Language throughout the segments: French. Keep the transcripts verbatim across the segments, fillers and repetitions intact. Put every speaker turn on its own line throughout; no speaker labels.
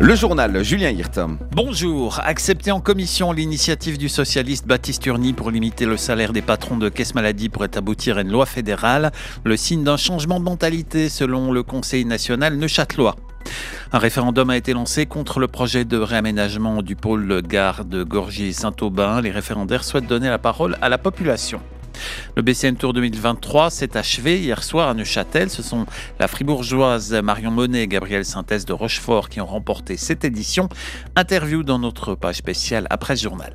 Le journal, Julien Hirt.
Bonjour. Accepter en commission l'initiative du socialiste Baptiste Urny pour limiter le salaire des patrons de caisse maladie pourrait aboutir à une loi fédérale. Le signe d'un changement de mentalité selon le Conseil national neuchâtelois. Un référendum a été lancé contre le projet de réaménagement du pôle gare de Gorgier-Saint-Aubin. Les référendaires souhaitent donner la parole à la population. Le B C N Tour deux mille vingt-trois s'est achevé hier soir à Neuchâtel. Ce sont la fribourgeoise Marion Monet et Gabrielle Synthèse de Rochefort qui ont remporté cette édition. Interview dans notre page spéciale après ce journal.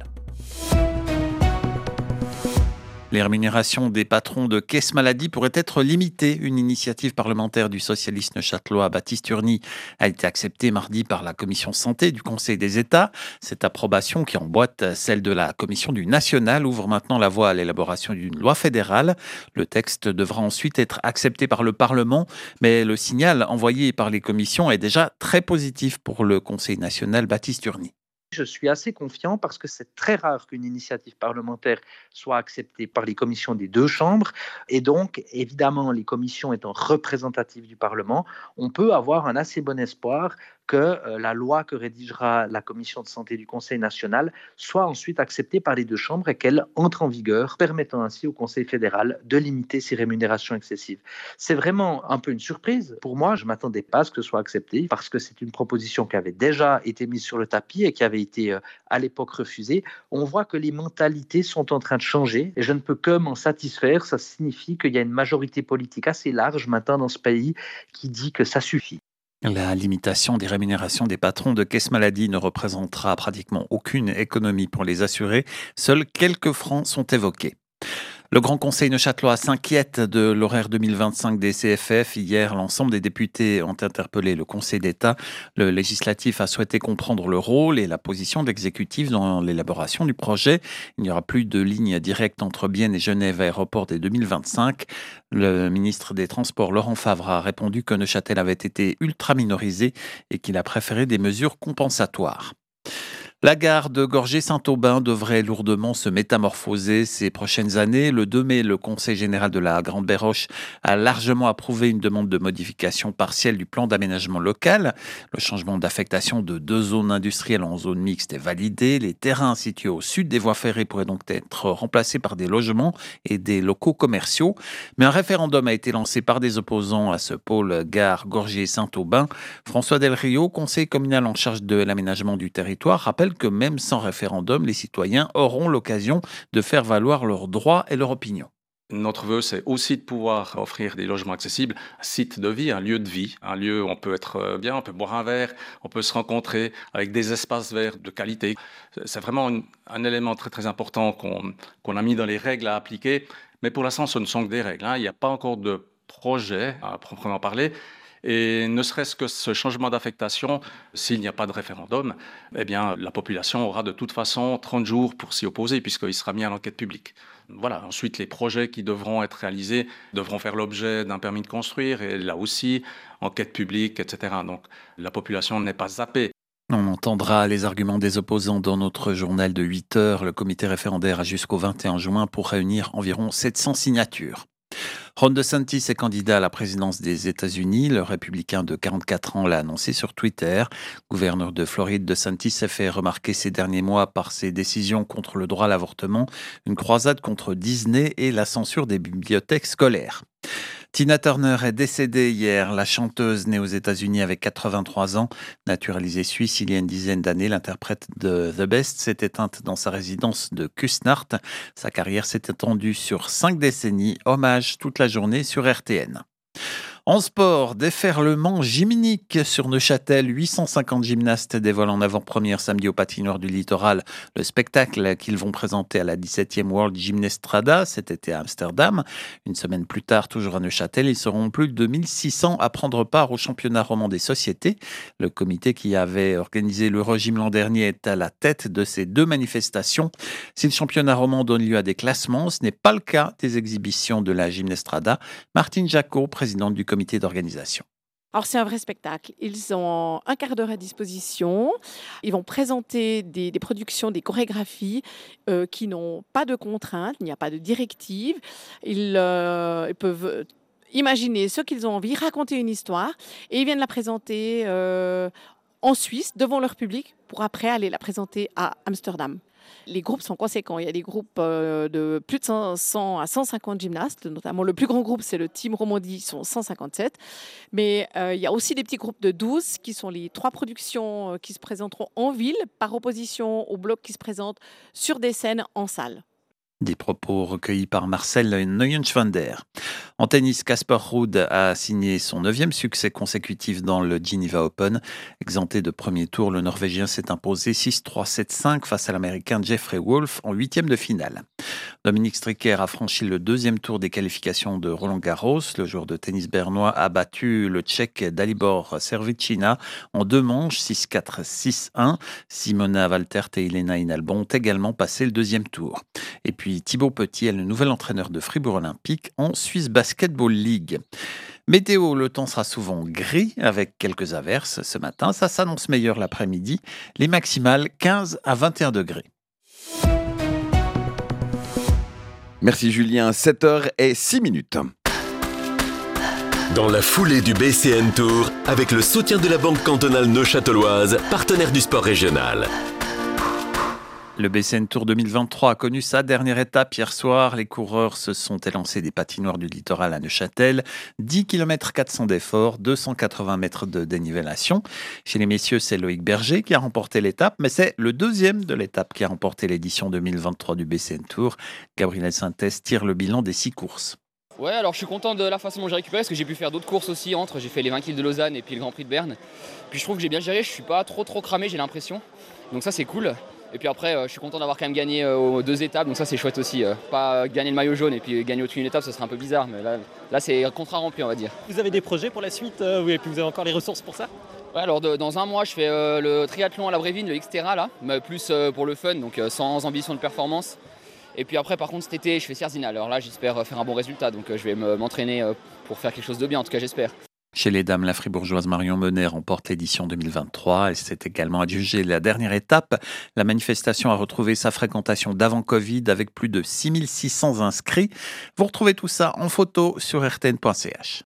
Les rémunérations des patrons de caisse maladie pourraient être limitées. Une initiative parlementaire du socialiste neuchâtelois Baptiste Urny a été acceptée mardi par la commission santé du Conseil des États. Cette approbation, qui emboîte celle de la commission du national, ouvre maintenant la voie à l'élaboration d'une loi fédérale. Le texte devra ensuite être accepté par le Parlement, mais le signal envoyé par les commissions est déjà très positif pour le Conseil national Baptiste Urny.
Je suis assez confiant parce que c'est très rare qu'une initiative parlementaire soit acceptée par les commissions des deux chambres. Et donc, évidemment, les commissions étant représentatives du Parlement, on peut avoir un assez bon espoir que euh, la loi que rédigera la commission de santé du Conseil national soit ensuite acceptée par les deux chambres et qu'elle entre en vigueur, permettant ainsi au Conseil fédéral de limiter ces rémunérations excessives. C'est vraiment un peu une surprise. Pour moi, je ne m'attendais pas à ce que ce soit accepté parce que c'est une proposition qui avait déjà été mise sur le tapis et qui avait été euh, à l'époque refusée. On voit que les mentalités sont en train de changer et je ne peux que m'en satisfaire. Ça signifie qu'il y a une majorité politique assez large maintenant dans ce pays qui dit que ça suffit.
La limitation des rémunérations des patrons de caisse maladie ne représentera pratiquement aucune économie pour les assurés. Seuls quelques francs sont évoqués. Le Grand Conseil neuchâtelois s'inquiète de l'horaire deux mille vingt-cinq des C F F. Hier, l'ensemble des députés ont interpellé le Conseil d'État. Le législatif a souhaité comprendre le rôle et la position de l'exécutif dans l'élaboration du projet. Il n'y aura plus de ligne directe entre Bienne et Genève Aéroport dès deux mille vingt-cinq. Le ministre des Transports, Laurent Favre, a répondu que Neuchâtel avait été ultra minorisé et qu'il a préféré des mesures compensatoires. La gare de Gorgier-Saint-Aubin devrait lourdement se métamorphoser ces prochaines années. Le deux mai, le Conseil général de la Grande Béroche a largement approuvé une demande de modification partielle du plan d'aménagement local. Le changement d'affectation de deux zones industrielles en zone mixte est validé. Les terrains situés au sud des voies ferrées pourraient donc être remplacés par des logements et des locaux commerciaux. Mais un référendum a été lancé par des opposants à ce pôle gare Gorgier-Saint-Aubin. François Del Rio, conseiller communal en charge de l'aménagement du territoire, rappelle que même sans référendum, les citoyens auront l'occasion de faire valoir leurs droits et leur opinion.
Notre vœu, c'est aussi de pouvoir offrir des logements accessibles, un site de vie, un lieu de vie, un lieu où on peut être bien, on peut boire un verre, on peut se rencontrer avec des espaces verts de qualité. C'est vraiment un, un élément très très important qu'on, qu'on a mis dans les règles à appliquer. Mais pour l'instant, ce ne sont que des règles, hein. Il n'y a pas encore de projet à proprement parler. Et ne serait-ce que ce changement d'affectation, s'il n'y a pas de référendum, eh bien, la population aura de toute façon trente jours pour s'y opposer puisqu'il sera mis à l'enquête publique. Voilà. Ensuite, les projets qui devront être réalisés devront faire l'objet d'un permis de construire et là aussi, enquête publique, et cetera. Donc, la population n'est pas zappée.
On entendra les arguments des opposants dans notre journal de huit heures. Le comité référendaire a jusqu'au vingt et un juin pour réunir environ sept cents signatures. Ron DeSantis est candidat à la présidence des États-Unis. Le républicain de quarante-quatre ans l'a annoncé sur Twitter. Gouverneur de Floride, DeSantis s'est fait remarquer ces derniers mois par ses décisions contre le droit à l'avortement, une croisade contre Disney et la censure des bibliothèques scolaires. Tina Turner est décédée hier. La chanteuse née aux États-Unis avec quatre-vingt-trois ans, naturalisée suisse il y a une dizaine d'années, l'interprète de The Best s'est éteinte dans sa résidence de Küsnacht. Sa carrière s'est étendue sur cinq décennies. Hommage toute la journée sur R T N. En sport, déferlement gymnique sur Neuchâtel. huit cent cinquante gymnastes dévoilent en avant-première samedi au patinoire du Littoral le spectacle qu'ils vont présenter à la dix-septième World Gymnestrada cet été à Amsterdam. Une semaine plus tard, toujours à Neuchâtel, ils seront plus de mille six cents à prendre part au championnat roman des sociétés. Le comité qui avait organisé l'Eurogym l'an dernier est à la tête de ces deux manifestations. Si le championnat roman donne lieu à des classements, ce n'est pas le cas des exhibitions de la Gymnestrada. Martine Jacot, présidente du comité d'organisation.
Alors c'est un vrai spectacle. Ils ont un quart d'heure à disposition. Ils vont présenter des, des productions, des chorégraphies euh, qui n'ont pas de contraintes, il n'y a pas de directive. Ils, euh, ils peuvent imaginer ce qu'ils ont envie, raconter une histoire et ils viennent la présenter euh, en Suisse devant leur public pour après aller la présenter à Amsterdam. Les groupes sont conséquents. Il y a des groupes euh, de plus de cent à cent cinquante gymnastes, notamment le plus grand groupe, c'est le Team Romandie, ils sont cent cinquante-sept. Mais euh, il y a aussi des petits groupes de douze qui sont les trois productions euh, qui se présenteront en ville par opposition aux blocs qui se présentent sur des scènes en salle.
Des propos recueillis par Marcel Neuenschwander. En tennis, Casper Ruud a signé son neuvième succès consécutif dans le Geneva Open. Exempté de premier tour, le Norvégien s'est imposé six trois sept cinq face à l'Américain Jeffrey Wolf en huitième de finale. Dominique Stricker a franchi le deuxième tour des qualifications de Roland-Garros. Le joueur de tennis bernois a battu le Tchèque Dalibor Servicina en deux manches, six quatre six un. Simona Valtert et Elena Inalbon ont également passé le deuxième tour. Et puis Thibaut Petit est le nouvel entraîneur de Fribourg Olympique en Swiss Basketball League. Météo, le temps sera souvent gris avec quelques averses ce matin. Ça s'annonce meilleur l'après-midi. Les maximales quinze à vingt et un degrés.
Merci Julien, sept heures six minutes.
Dans la foulée du B C N Tour, avec le soutien de la Banque cantonale neuchâteloise, partenaire du sport régional.
Le B C N Tour deux mille vingt-trois a connu sa dernière étape hier soir. Les coureurs se sont élancés des patinoires du littoral à Neuchâtel. dix kilomètres quatre cents d'effort, deux cent quatre-vingts mètres de dénivellation. Chez les messieurs, c'est Loïc Berger qui a remporté l'étape, mais c'est le deuxième de l'étape qui a remporté l'édition deux mille vingt-trois du B C N Tour. Gabriel Sintès tire le bilan des six courses.
Ouais, alors je suis content de la façon dont j'ai récupéré parce que j'ai pu faire d'autres courses aussi entre. J'ai fait les vingt kilomètres de Lausanne et puis le Grand Prix de Berne. Puis je trouve que j'ai bien géré, je suis pas trop trop cramé, j'ai l'impression. Donc ça c'est cool. Et puis après, euh, je suis content d'avoir quand même gagné euh, aux deux étapes, donc ça c'est chouette aussi. Euh, pas euh, gagner le maillot jaune et puis gagner au-dessus d'une étape, ce serait un peu bizarre, mais là, là c'est un contrat rempli, on va dire.
Vous avez des projets pour la suite euh, oui, et puis vous avez encore les ressources pour ça?
Ouais, alors de, dans un mois, je fais euh, le triathlon à la Brévine, le Xterra là, mais plus euh, pour le fun, donc euh, sans ambition de performance. Et puis après, par contre, cet été, je fais Sierzina. Alors là, j'espère faire un bon résultat, donc euh, je vais me, m'entraîner euh, pour faire quelque chose de bien, en tout cas j'espère.
Chez les dames, la fribourgeoise Marion Menet remporte l'édition deux mille vingt-trois. Elle s'est également adjugée la dernière étape. La manifestation a retrouvé sa fréquentation d'avant Covid avec plus de six mille six cents inscrits. Vous retrouvez tout ça en photo sur r t n point c h.